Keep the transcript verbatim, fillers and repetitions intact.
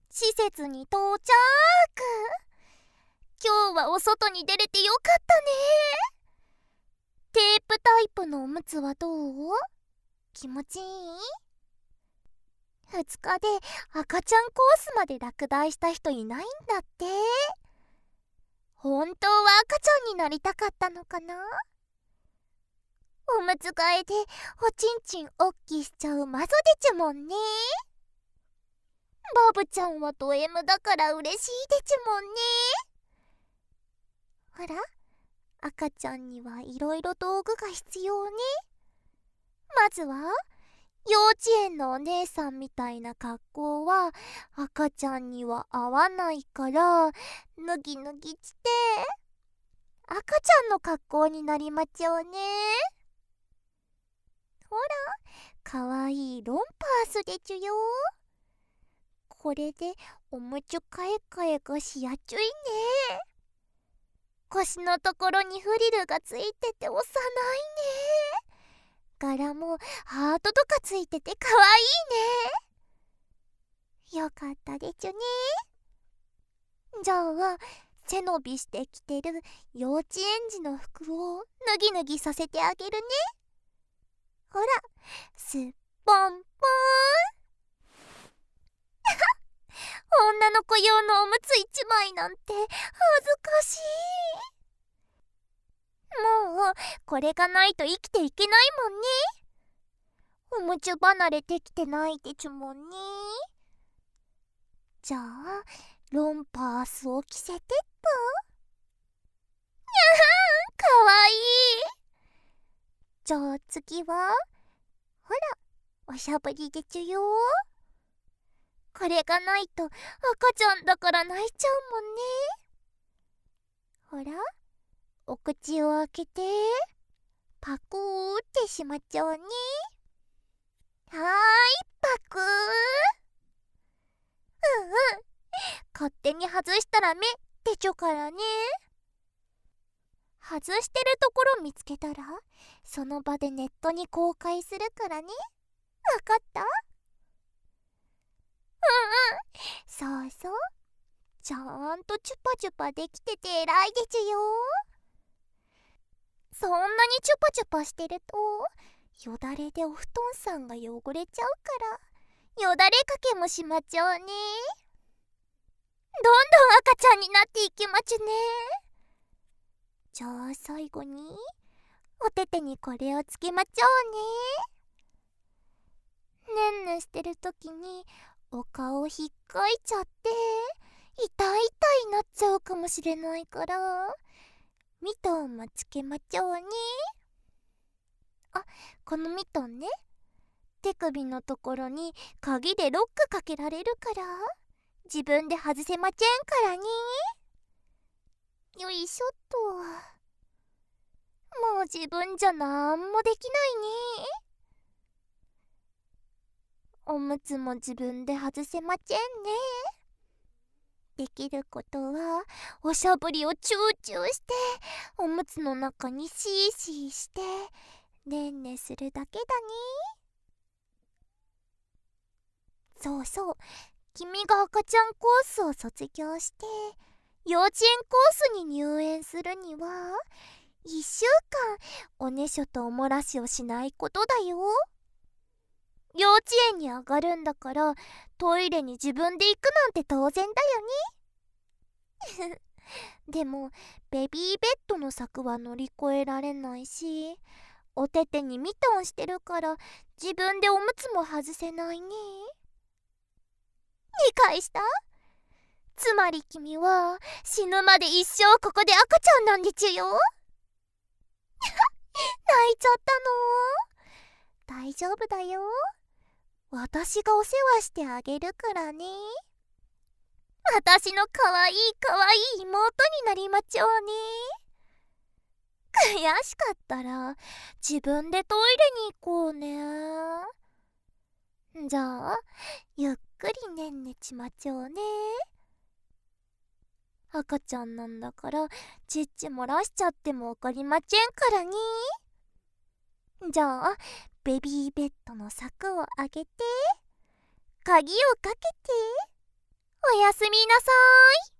施設に到着。今日はお外に出れてよかったね。テープタイプのおむつはどう？気持ちいい？ふつかで赤ちゃんコースまで落第した人いないんだって。本当は赤ちゃんになりたかったのかな？おむつ替えでおちんちんおっきしちゃうマゾでちゅもんね。バブちゃんはド M だから嬉しいでちゅもんね。ほら、赤ちゃんにはいろいろ道具が必要ね。まずは幼稚園のお姉さんみたいな格好は赤ちゃんには合わないから脱ぎ脱ぎして赤ちゃんの格好になりまちょうね。ほら、かわいいロンパースでちゅよ。これでおむつ替え替えがしやすいね。腰のところにフリルがついてて幼いね。柄もハートとかついててかわいいね。よかったでちゅね。じゃあ背伸びして着てる幼稚園児の服を脱ぎ脱ぎさせてあげるね。ほら、すっぽんぽん。女の子用のおむつ一枚なんて恥ずかしい。もうこれがないと生きていけないもんね。おむつ離れできてないでちゅもんね。じゃあロンパースを着せてっと。にゃはん、かわいい。じゃあ次はほら、おしゃぶりでちゅよ。これがないと赤ちゃんだから泣いちゃうもんね。ほら、お口を開けてパクーってしまっちゃうね。はーい、パクー。うんうん、勝手に外したら目でちょからね。外してるところ見つけたらその場でネットに公開するからね。わかった？うんうん、そうそう、ちゃんとチュパチュパできてて偉いでちゅよ。そんなにチュパチュパしてるとよだれでお布団さんが汚れちゃうからよだれかけもしまっちゃうね。どんどん赤ちゃんになっていきまちゅね。じゃあ最後におててにこれをつけまちゃおうね。ねんねしてるときにお顔ひっかいちゃって痛い痛いなっちゃうかもしれないからミトンもつけまちょうね。あ、このミトンね、手首のところに鍵でロックかけられるから自分で外せまちぇんからね。よいしょっと。もう自分じゃなんもできないね。おむつも自分で外せまちぇんね。できることはおしゃぶりをチューチューしておむつの中にシーシーしてねんねするだけだね。そうそう、君が赤ちゃんコースを卒業して幼稚園コースに入園するにはいっしゅうかんおねしょとおもらしをしないことだよ。幼稚園に上がるんだからトイレに自分で行くなんて当然だよね。でもベビーベッドの柵は乗り越えられないしおててにミトンしてるから自分でおむつも外せないね。理解した？つまり君は死ぬまで一生ここで赤ちゃんなんでちゅよ。泣いちゃったの？大丈夫だよ。私がお世話してあげるからね。私のかわいいかわいい妹になりまちょうね。悔しかったら自分でトイレに行こうね。じゃあゆっくりねんねちまちょうね。赤ちゃんなんだからちっち漏らしちゃってもわかりまちぇんからね。じゃあベビーベッドの柵を開けて鍵をかけておやすみなさい。